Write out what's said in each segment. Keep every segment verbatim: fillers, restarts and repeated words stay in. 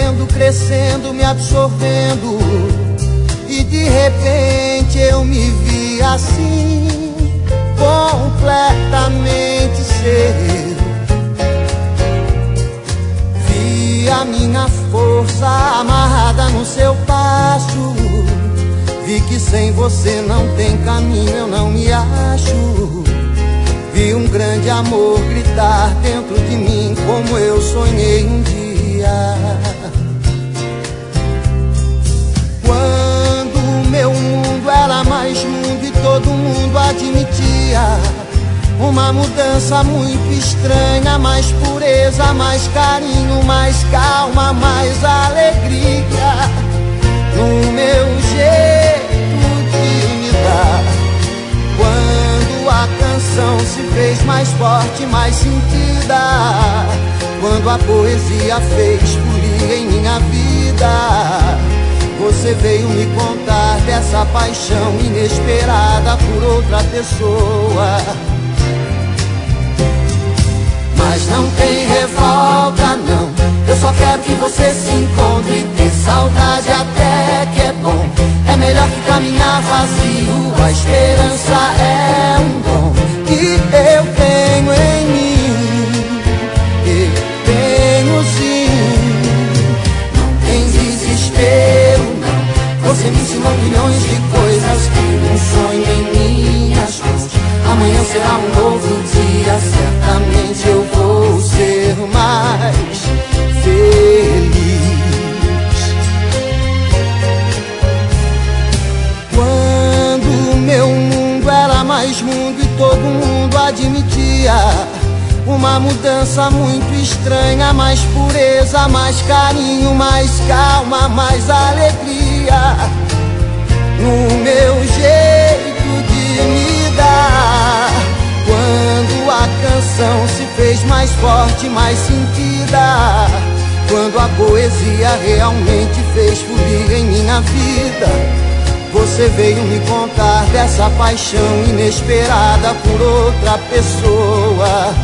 vendo crescendo, me absorvendo, e de repente eu me vi assim, completamente seu. Vi a minha força amarrada no seu passo, vi que sem você não tem caminho, eu não me acho. Vi um grande amor gritar dentro de mim, como eu sonhei um dia. Quando o meu mundo era mais mundo e todo mundo admitia uma mudança muito estranha, mais pureza, mais carinho, mais calma, mais alegria no meu jeito de me dar. Quando a canção se fez mais forte, mais sentida, quando a poesia fez folia em minha vida, você veio me contar dessa paixão inesperada por outra pessoa. Mas não tem revolta não, eu só quero que você se encontre. Ter saudade até que é bom, é melhor que caminhar vazio. A esperança é um dom que eu tenho em mim, eu tenho sim. Não tem desespero não, você me ensinou milhões de coisas que um sonho em minhas mãos. Amanhã será um novo dia, certamente eu vou ser mais feliz. Quando o meu mundo era mais mundo e todo mundo admitia uma mudança muito estranha, mais pureza, mais carinho, mais calma, mais alegria no meu jeito de me dar. Quando a canção se fez mais forte, mais sentida, quando a poesia realmente fez folia em minha vida, você veio me contar dessa paixão inesperada por outra pessoa.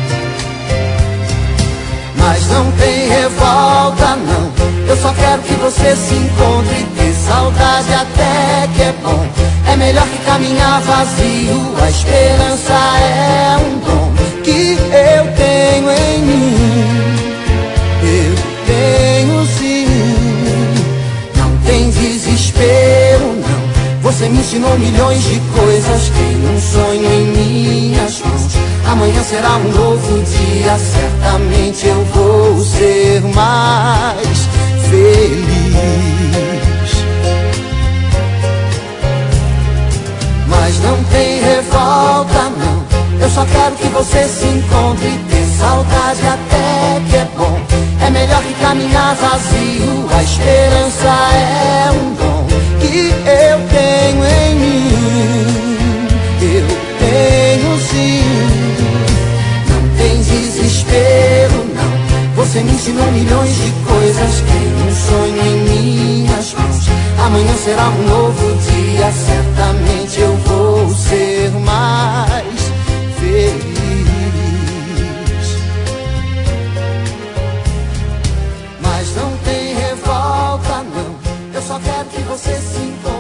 Mas não tem revolta não, eu só quero que você se encontre. Ter saudade até que é bom, é melhor que caminhar vazio. A esperança é um dom que eu tenho em mim, eu tenho sim. Não tem desespero não, você me ensinou milhões de coisas. Tem um sonho em minhas mãos, amanhã será um novo dia, certamente eu vou ser mais feliz. Mas não tem revolta não, eu só quero que você se encontre. Ter saudade até que é bom, é melhor que caminhar vazio. A esperança é um dom que eu tenho em mim, eu tenho sim. Não tem desespero não, você me ensinou milhões de coisas. Tem um sonho em minhas mãos, amanhã será um novo dia, certamente eu vou ser mais feliz. Mas não tem revolta não, eu só quero que você se encontre.